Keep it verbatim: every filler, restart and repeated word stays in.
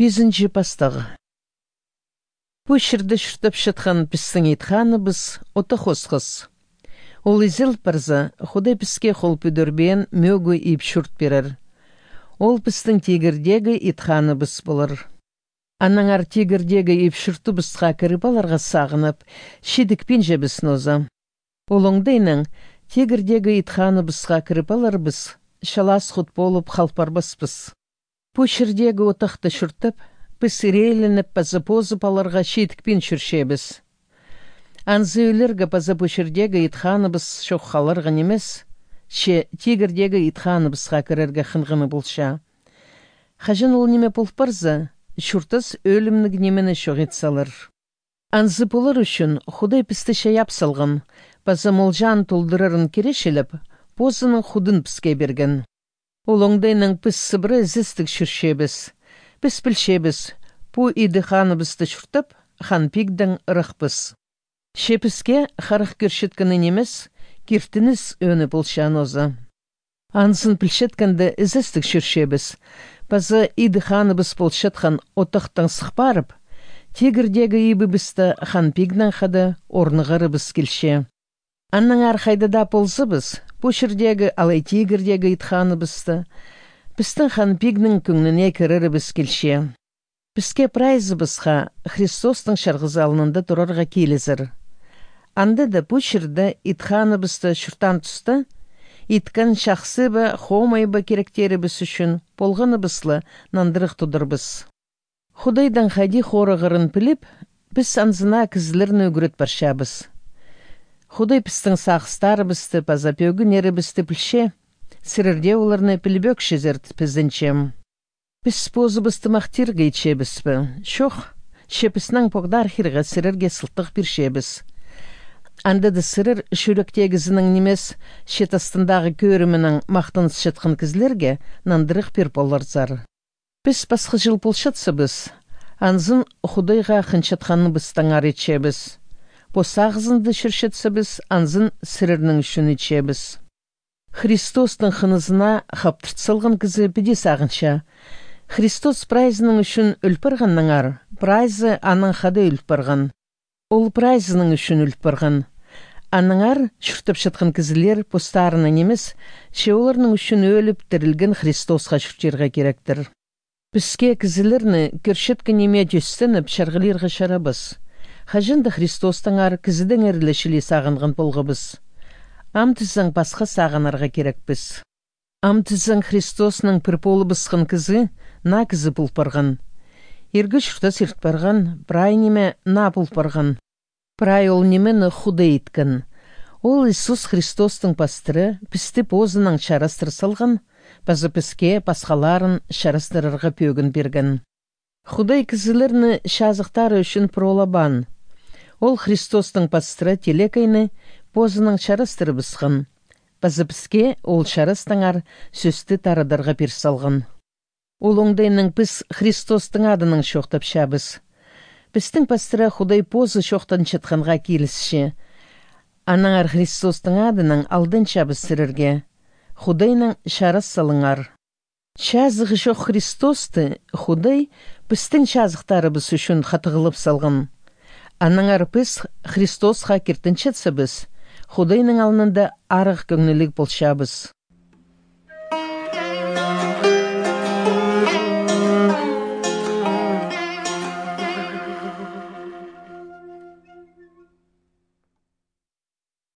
Бизинчи пастагы. Бу ширде шүртөп шатхан пистің етханыбыз ота хосқыз. Ол изел парза, худай піске хол пүдірбен мөгі еп шүрт берер. Ол пістің тегірдегі етханыбыз болыр. Анаңар тегірдегі еп шүрті бісқа кіріпаларға сағынып, шедікпен жебісін оза. Олыңдайның тегірдегі етханыбызға кіріпалар біз, шалас құт болып қалпарбаспыз. Бу ширдегі отақты шүртіп, біз ирейлініп пазы-позып аларға шедікпен шүршебіз. Анзы өлерге пазы бу ширдегі етханыбыз шоққаларға немес, ше тегірдегі етханыбызға кірерге қынғыны болша. Қажын ол неме болпарза, шүртіз өлімнік немені шоғет салыр. Анзы болыр үшін худай пісті шаяп салғын, пазы молжан толдырырын керешеліп, позының худын піске берген. Олыңдайның піс сыбыры зістік шүршебіз. Біз білшебіз, пу иді ханыбызды шүртіп, хан пигдің ұрықпыз. Шепіске қарық көршеткіні немес, кертініс өні болшан оза. Ансын білшеткінді зістік шүршебіз. Пазы иді ханыбыз болшетхан отақтың сықпарып, тегірдегі ибі бізді хан пигдің қады орнығыры біз келше. Анның арқайдыда болсы біз, бұ шырдегі алай тегірдегі итханы бізді, біздің хан пигнің күңніне кірірі біз келше. Бізге прайзы бізға Христостың шарғызалынында тұрарға келізір. Анды да бұ шырды итханы бізді шүртан түсті, иткан шақсы бі, хомай бі керектері біз үшін болғаны бізлі нандырық тұдыр біз. Худайдан хади хорығырын біліп, біз анзына кізілерін өгірет баршабыз. Худай пістің сақыстары бісті, пазапеугі нері бісті білше, сірірде оларны пілбек шезерді пізденчем. Біз позы бісті мақтирге итше біспі. Шоқ, шепіснің поғдар хирға сірірге сылтық бірше біз. Андыды сірір шүректегізінің немес шетастындағы көрімінің мақтын шетқын кізлерге нандырық бір болар зар. Біз басқы жыл болшатсы біз, анзын худайға қыншатқаны бістің аретше біз. Посағызынды шүршетсі біз, анзын сірірнің үшін ичебіз. Христостың қынызына қаптыртсылғын кізі біде сағынша. Христос прайзының үшін үлпірғанның ар, прайзы аның қады үлпірған. Ол прайзының үшін үлпірған. Аның ар шүртіп шытқын кізілер постарының емес, ше оларының үшін өліп тірілген Христосқа шүртерға керектір. Бізге кізілерні көршеткі неме жөстініп шарғылерға шарабыз. Хажында Христостың ар кізідің әрлішілі сағынған болғыбыз. Амтызың басқа сағынарға керек біз. Амтызың Христосның пір полы бысқын кізі на кізі бұлпарған. Ергі шүрті сірт барған, прай неме на бұлпарған. Прай ол немені худы еткін. Ол Иисус Христостың пастыры пісті позының шарастыр салған, базы піске басқаларын шарастырырға пөгін берген. Худай кізілерні шазықтары үшін пролабан. Ол Христостың пастыры телекайны позының шарастыры бісқын. Базы піске ол шарастыңар сөсті тарадарға персалғын. Ол оңдайның біз Христостың адының шоқтап шабыз. Біздің пастыры Худай позы шоқтан шатқанға келісші. Анаңар Христостың адының алдын шабыз сірірге. Худайның шарас салыңар. Шазығы жоқ Христосты Худай біздің шазықтары біз үшін қатығылып салғын. Анаңар біз Христосқа кертіншетсі біз, Худайның алынында арық көңнілік болшабыз.